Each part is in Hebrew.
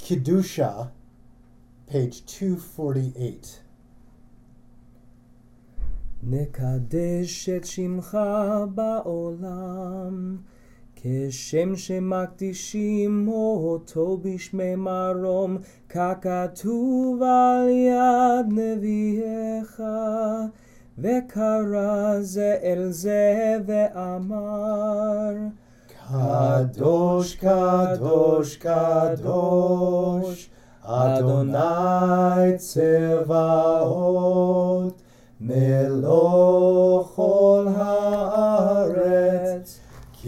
Kedusha, page 248. נקדש את שמך בעולם, כשם שמקדישים אותו בשמי מרום, ככתוב על יד נביאך. וקרא זה אל זה ואמר, קדוש, קדוש, קדוש, אדוני צבאות, מלוך כל הארץ,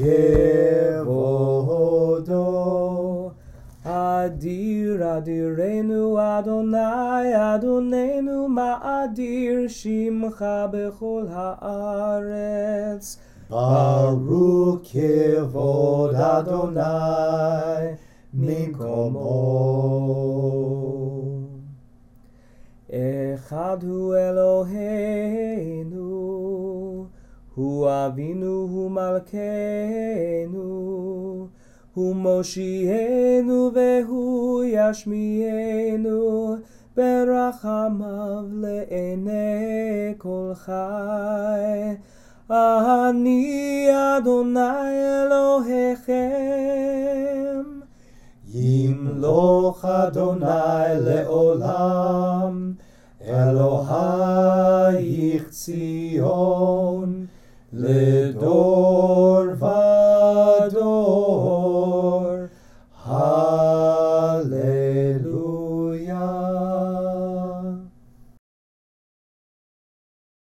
כבודו. אדיר אדירנו אדוני אדוננו, מאדיר שמך בכל הארץ. ברוך כבוד אדוני ממקומו. אחד הוא אלוהינו, הוא אבינו, הוא מלכנו, הוא מושיענו והוא ישמיענו, ברחמיו לעיני כל חי. אני אדוני אלוהיכם, ימלוך אדוני לעולם, אלוהיך ציון לדור